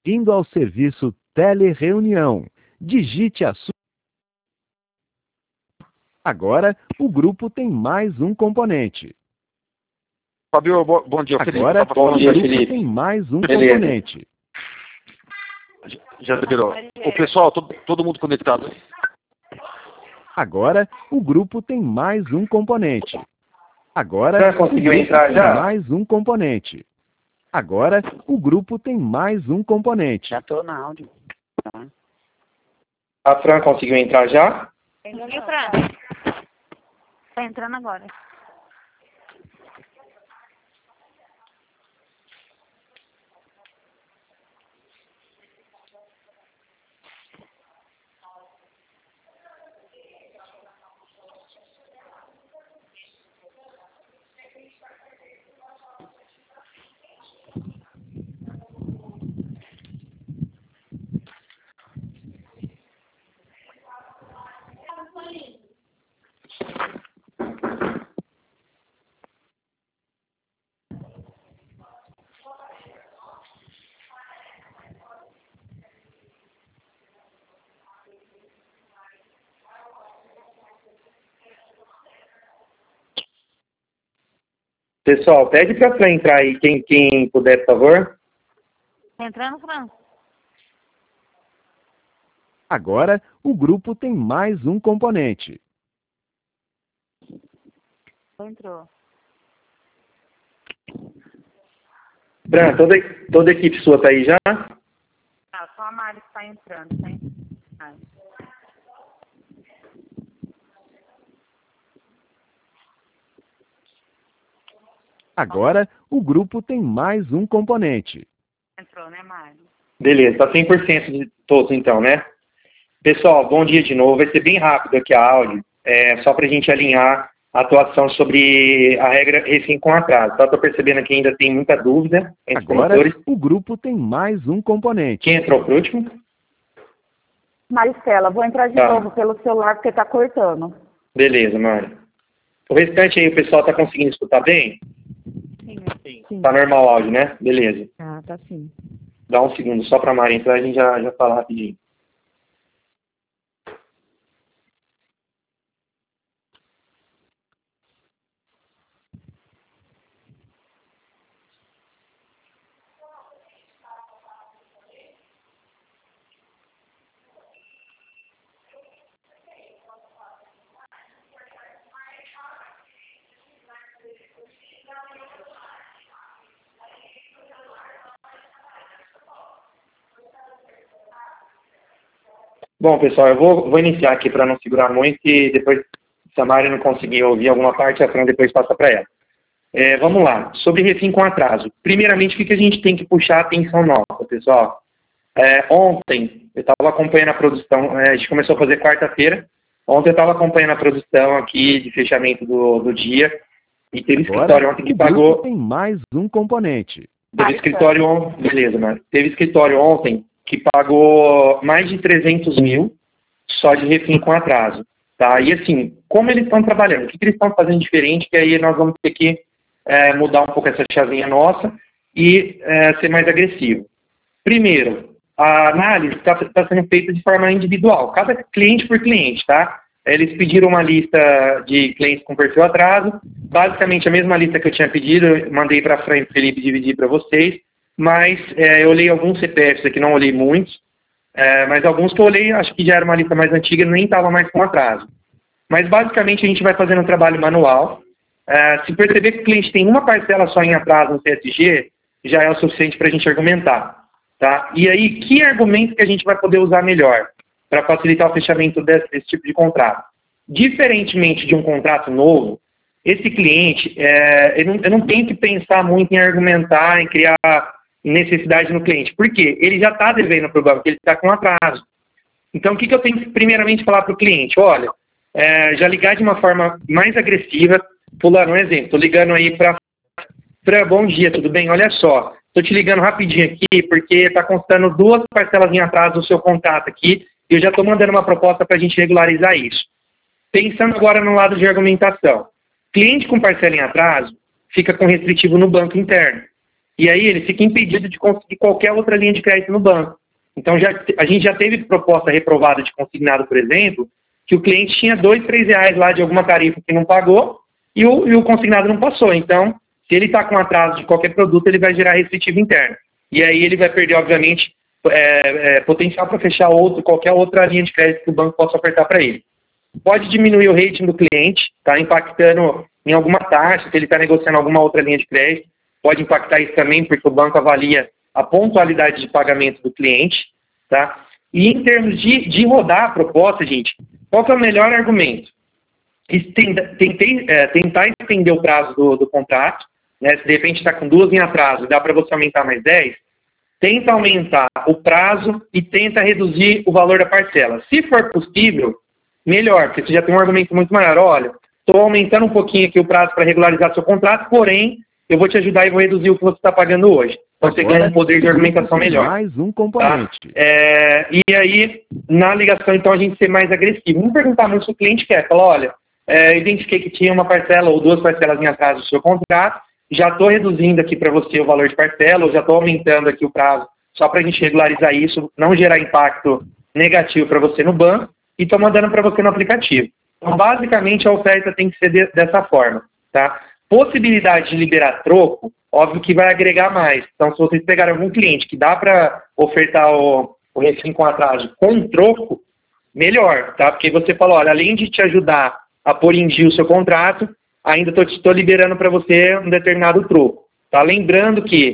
Indo ao serviço Telereunião. Digite a sua. Agora, o grupo tem mais um componente. Fabio, bom dia, Felipe. Agora, Bom dia, Felipe. Tem mais um Beleza. componente. Já liberou. O pessoal, todo mundo conectado. Agora, o grupo tem mais um componente. Agora, Já conseguiu o grupo entrar tem já? mais um componente. Agora, o grupo tem mais um componente. Já tô na áudio. A Fran conseguiu entrar já? E o Fran? Tá entrando agora. Pessoal, pede pra Fran entrar aí, quem puder, por favor. Tá entrando, Fran? Agora, o grupo tem mais um componente. Entrou. Fran, toda a equipe sua tá aí já? Ah, só a Mari que tá entrando, né? Agora, o grupo tem mais um componente. Entrou, né, Mari? Beleza, tá 100% de todos então, né? Pessoal, bom dia de novo. Vai ser bem rápido aqui a áudio, só pra gente alinhar a atuação sobre a regra refém com atraso. Tá? Tô percebendo que ainda tem muita dúvida entre os Agora, promotores. o grupo tem mais um componente. Quem entrou por último? Maristela, vou entrar de Tá. novo pelo celular porque tá cortando. Beleza, Mário. O restante aí, o pessoal tá conseguindo escutar bem? Sim. Tá normal o áudio, né? Beleza. Ah, tá sim. Dá um segundo só pra Mari entrar, a gente já fala rapidinho. Bom, pessoal, eu vou iniciar aqui para não segurar muito e depois, se a Mari não conseguir ouvir alguma parte, a Fran depois passa para ela. Vamos lá, sobre refim com atraso. Primeiramente, o que a gente tem que puxar a atenção nossa, pessoal? Ontem, eu estava acompanhando a produção, a gente começou a fazer quarta-feira, ontem eu estava acompanhando a produção aqui de fechamento do dia, e teve escritório ontem que o grupo pagou... tem mais um componente. Teve escritório ontem, beleza, Mari. Teve escritório ontem que pagou mais de 300 mil só de refim com atraso, tá? E assim, como eles estão trabalhando? O que eles estão fazendo diferente? Que aí nós vamos ter que mudar um pouco essa chavinha nossa e ser mais agressivo. Primeiro, a análise está sendo feita de forma individual, cada cliente por cliente, tá? Eles pediram uma lista de clientes com perfil atraso, basicamente a mesma lista que eu tinha pedido, eu mandei para a Fran e para o Felipe dividir para vocês, mas eu olhei alguns CPFs aqui, não olhei muitos, mas alguns que eu olhei, acho que já era uma lista mais antiga, nem estava mais com atraso. Mas basicamente a gente vai fazendo um trabalho manual. Se perceber que o cliente tem uma parcela só em atraso no CSG, já é o suficiente para a gente argumentar. Tá? E aí, que argumento que a gente vai poder usar melhor para facilitar o fechamento desse tipo de contrato? Diferentemente de um contrato novo, esse cliente, eu não tenho que pensar muito em argumentar, em criar necessidade no cliente. Por quê? Ele já está devendo para o banco, ele está com atraso. Então, o que eu tenho que primeiramente falar para o cliente? Olha, já ligar de uma forma mais agressiva, pulando um exemplo, estou ligando aí para... Bom dia, tudo bem? Olha só, estou te ligando rapidinho aqui, porque está constando 2 parcelas em atraso do seu contrato aqui, e eu já estou mandando uma proposta para a gente regularizar isso. Pensando agora no lado de argumentação. Cliente com parcela em atraso fica com restritivo no banco interno. E aí ele fica impedido de conseguir qualquer outra linha de crédito no banco. Então a gente já teve proposta reprovada de consignado, por exemplo, que o cliente tinha R$2, R$3 lá de alguma tarifa que não pagou e o consignado não passou. Então, se ele está com atraso de qualquer produto, ele vai gerar restritivo interno. E aí ele vai perder, obviamente, potencial para fechar qualquer outra linha de crédito que o banco possa ofertar para ele. Pode diminuir o rating do cliente, tá impactando em alguma taxa, se ele está negociando alguma outra linha de crédito. Pode impactar isso também, porque o banco avalia a pontualidade de pagamento do cliente, tá? E em termos de rodar a proposta, gente, qual que é o melhor argumento? Tentar estender o prazo do contrato, né? Se de repente está com 2 em atraso, dá para você aumentar mais 10, tenta aumentar o prazo e tenta reduzir o valor da parcela. Se for possível, melhor, porque você já tem um argumento muito maior. Olha, estou aumentando um pouquinho aqui o prazo para regularizar seu contrato, porém, eu vou te ajudar e vou reduzir o que você está pagando hoje. Então você ganha um poder de argumentação melhor. Mais um componente. Tá? E aí, na ligação, então, a gente ser mais agressivo. Não perguntar muito se o cliente quer. Falar, olha, identifiquei que tinha uma parcela ou 2 parcelas em atraso do seu contrato, já estou reduzindo aqui para você o valor de parcela, ou já estou aumentando aqui o prazo, só para a gente regularizar isso, não gerar impacto negativo para você no banco, e estou mandando para você no aplicativo. Então, basicamente, a oferta tem que ser dessa forma, tá? Possibilidade de liberar troco, óbvio que vai agregar mais. Então, se vocês pegarem algum cliente que dá para ofertar o refim com atraso com troco, melhor, tá? Porque você fala, olha, além de te ajudar a pôr em dia o seu contrato, ainda estou liberando para você um determinado troco. Tá? Lembrando que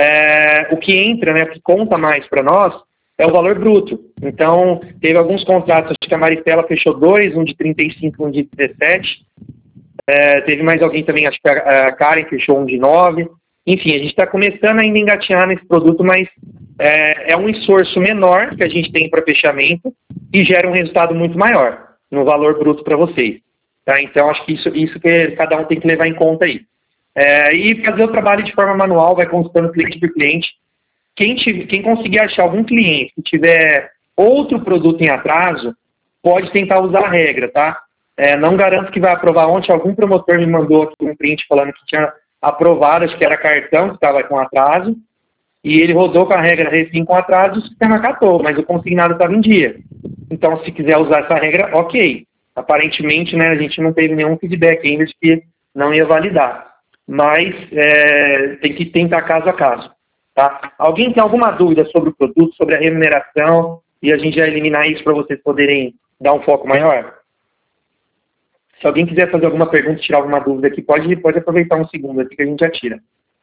o que entra, né, o que conta mais para nós, é o valor bruto. Então, teve alguns contratos, acho que a Maristela fechou 2, um de 35, um de 17. Teve mais alguém também, acho que a Karen fechou um de 9. Enfim, a gente está começando ainda a engatinhar nesse produto, mas é um esforço menor que a gente tem para fechamento e gera um resultado muito maior no valor bruto para vocês. Tá? Então, acho que isso que cada um tem que levar em conta aí. E fazer o trabalho de forma manual, vai consultando cliente por cliente. Quem conseguir achar algum cliente que tiver outro produto em atraso, pode tentar usar a regra, tá? Não garanto que vai aprovar. Ontem algum promotor me mandou aqui um print falando que tinha aprovado, acho que era cartão que estava com atraso, e ele rodou com a regra refim com atraso, o sistema acatou, mas o consignado estava em dia. Então, se quiser usar essa regra, ok. Aparentemente, né, a gente não teve nenhum feedback ainda de que não ia validar. Mas tem que tentar caso a caso. Tá? Alguém tem alguma dúvida sobre o produto, sobre a remuneração, e a gente já eliminar isso para vocês poderem dar um foco maior? Se alguém quiser fazer alguma pergunta, tirar alguma dúvida aqui, pode aproveitar um segundo aqui que a gente já tira.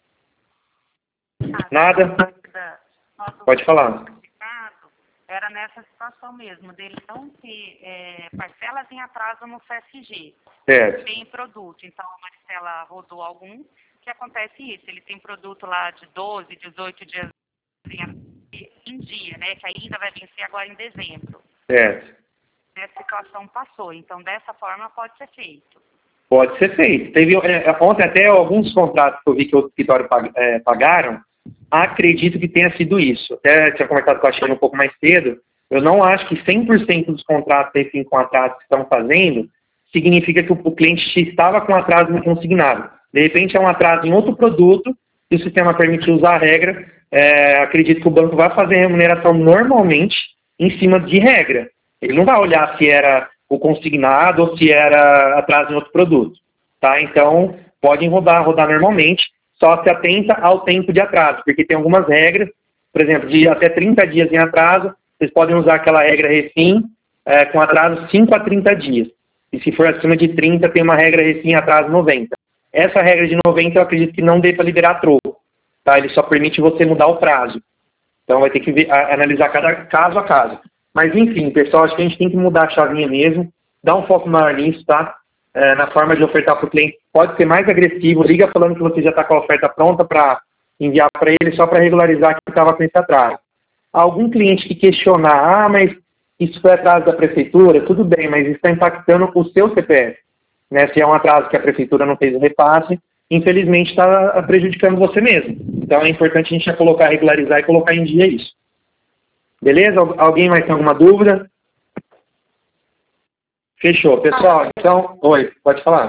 Nada? Pode falar. Era nessa situação mesmo, dele não ter parcelas em atraso no CSG. Certo. Tem produto. Então, a Marcela rodou algum, que acontece isso. Ele tem produto lá de 12, 18 dias em dia, né? Que ainda vai vencer agora em dezembro. Certo. Essa situação passou. Então, dessa forma, pode ser feito. Pode ser feito. Teve, ontem até alguns contratos que eu vi que o escritório pagaram, acredito que tenha sido isso. Até tinha conversado com a Sheila um pouco mais cedo. Eu não acho que 100% dos contratos refim com atraso que estão fazendo significa que o cliente estava com atraso no consignado. De repente é um atraso em outro produto e o sistema permite usar a regra. Acredito que o banco vai fazer remuneração normalmente em cima de regra. Ele não vai olhar se era o consignado ou se era atraso em outro produto. Tá? Então, podem rodar normalmente. Só se atenta ao tempo de atraso, porque tem algumas regras, por exemplo, de até 30 dias em atraso, vocês podem usar aquela regra refim com atraso 5 a 30 dias. E se for acima de 30, tem uma regra refim atraso 90. Essa regra de 90 eu acredito que não dê para liberar troco. Tá? Ele só permite você mudar o prazo. Então vai ter que analisar cada caso a caso. Mas enfim, pessoal, acho que a gente tem que mudar a chavinha mesmo, dar um foco maior nisso, tá? Na forma de ofertar para o cliente, pode ser mais agressivo, liga falando que você já está com a oferta pronta para enviar para ele só para regularizar que estava com esse atraso. Algum cliente que questionar, mas isso foi atraso da prefeitura, tudo bem, mas isso está impactando o seu CPF. Né? Se é um atraso que a prefeitura não fez o repasse, infelizmente está prejudicando você mesmo. Então é importante a gente já colocar, regularizar e colocar em dia isso. Beleza? Alguém mais tem alguma dúvida? Fechou. Pessoal, então... Oi, pode falar.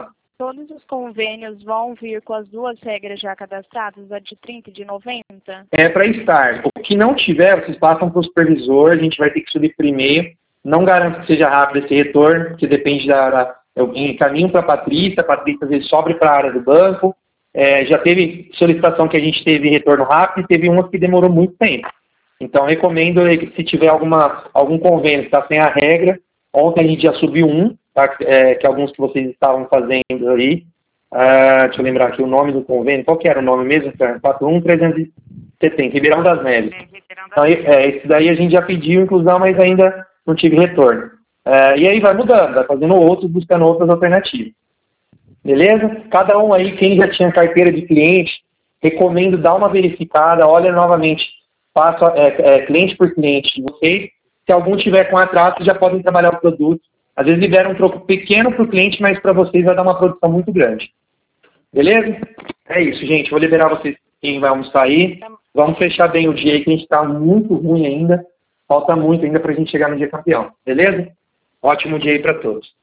todos os convênios vão vir com as duas regras já cadastradas, a de 30 e de 90? É para estar. O que não tiver, vocês passam para o supervisor, a gente vai ter que subir por e-mail. Não garanto que seja rápido esse retorno, porque depende eu encaminho para a Patrícia às vezes sobe para a área do banco. Já teve solicitação que a gente teve retorno rápido e teve uma que demorou muito tempo. Então, recomendo que se tiver algum convênio que está sem a regra, ontem a gente já subiu tá? Que alguns que vocês estavam fazendo aí. Deixa eu lembrar aqui o nome do convênio. Qual que era o nome mesmo? 41370, Ribeirão das Neves. Então, esse daí a gente já pediu inclusão, mas ainda não tive retorno. E aí vai mudando, vai fazendo outros, buscando outras alternativas. Beleza? Cada um aí, quem já tinha carteira de cliente, recomendo dar uma verificada, olha novamente, passo cliente por cliente de vocês. Se algum tiver com atraso, já podem trabalhar o produto. Às vezes libera um troco pequeno para o cliente, mas para vocês vai dar uma produção muito grande. Beleza? É isso, gente. Vou liberar vocês, quem vai almoçar aí. Vamos fechar bem o dia aí, que a gente está muito ruim ainda. Falta muito ainda para a gente chegar no dia campeão. Beleza? Ótimo dia aí para todos.